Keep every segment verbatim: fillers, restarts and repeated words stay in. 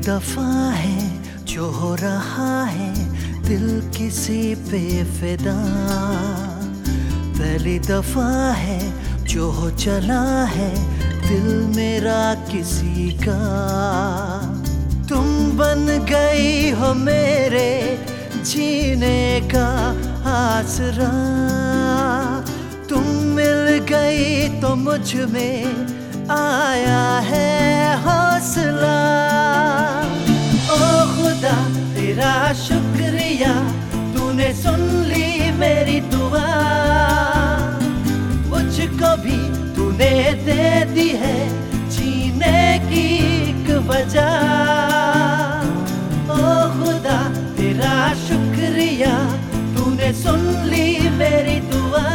दफा है जो हो रहा है दिल किसी पे फिदा, पहली दफा है जो हो चला है दिल मेरा किसी का। तुम बन गई हो मेरे जीने का आसरा, तुम मिल गई तो मुझ में आया है हौसला। ओ खुदा तेरा शुक्रिया, तूने सुन ली मेरी दुआ, मुझको भी तूने दे दी है जीने की एक वजह। ओ खुदा तेरा शुक्रिया, तूने सुन ली मेरी दुआ,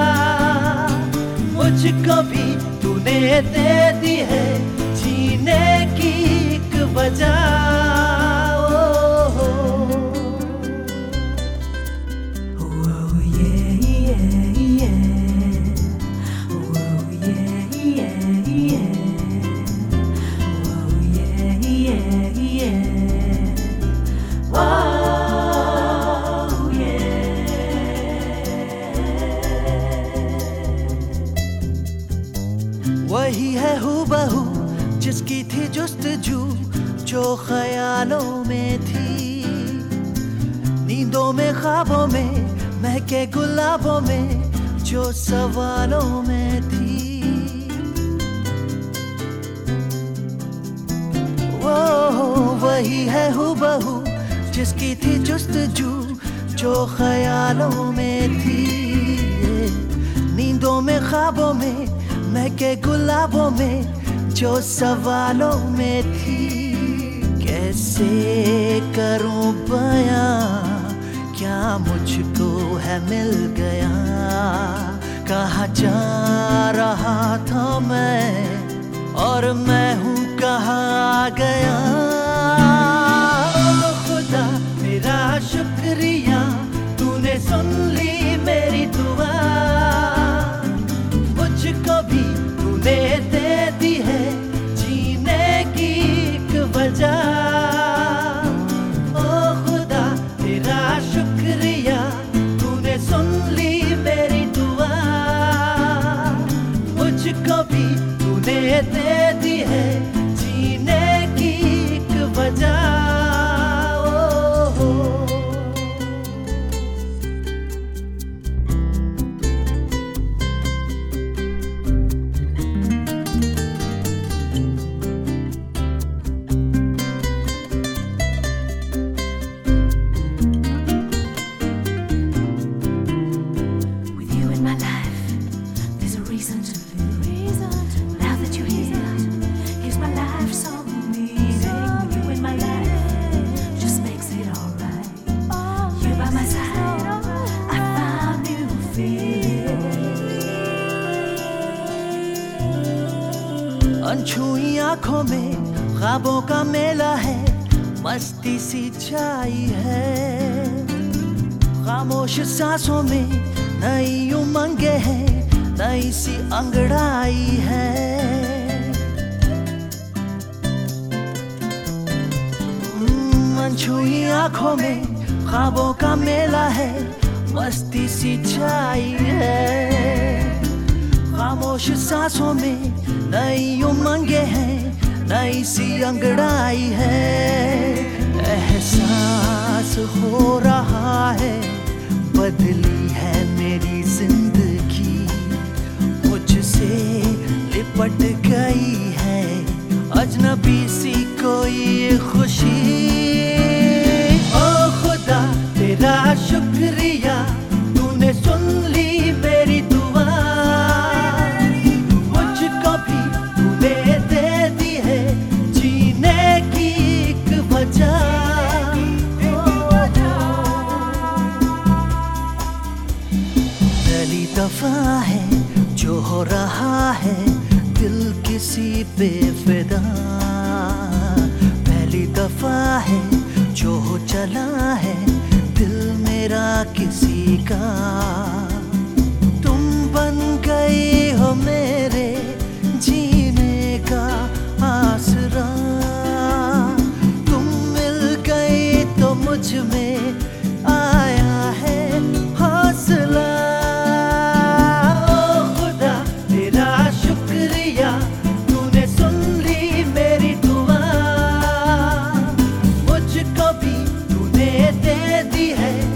मुझको भी तूने दे दी है जीने की एक वजह। वही है हूबहू जिसकी थी जुस्तजू जो ख्यालों में थी, नींदों में ख्वाबों में महके गुलाबों में जो सवालों में थी। वो वही है हूबहू जिसकी थी जुस्तजू जो ख्यालों में थी, नींदों में ख्वाबों में महके गुलाबों में जो सवालों में थी। कैसे करूं बयां क्या मुझको है मिल गया, कहाँ जा रहा था मैं और मैं हूँ कहाँ आ गया। ओ खुदा मेरा शुक्रिया, तूने सुन ली मेरी दुआ, मुझको भी तूने दे दी है जीने की एक वजह। ओ खुदा तेरा शुक्रिया, तूने सुन ली मेरी दुआ, मुझको भी तूने दे दी है जीने की एक वजह। अनछुई आंखों में ख्वाबों का मेला है, मस्ती सी छाई है, खामोश सांसों में नई उमंगे हैं, नई सी अंगड़ाई है। अनछुई आंखों में ख्वाबों का मेला है, मस्ती सी छाई है, खामोश सांसों में नई उमंगे हैं, नई सी अंगड़ाई है। एहसास हो रहा है बदली है मेरी जिंदगी, मुझसे लिपट गई है अजनबी सी कोई खुशी। ओ खुदा तेरा शुक्रिया, तूने सुन ली मेरी दुआ, मुझको भी तूने दे दी है जीने की एक वजह। पहली दफा है जो हो रहा है दिल किसी पे फिदा, पहली दफा है जो हो चला है दिल मेरा किसी का। तुम बन गई हो मेरे जीने का आसरा, दी है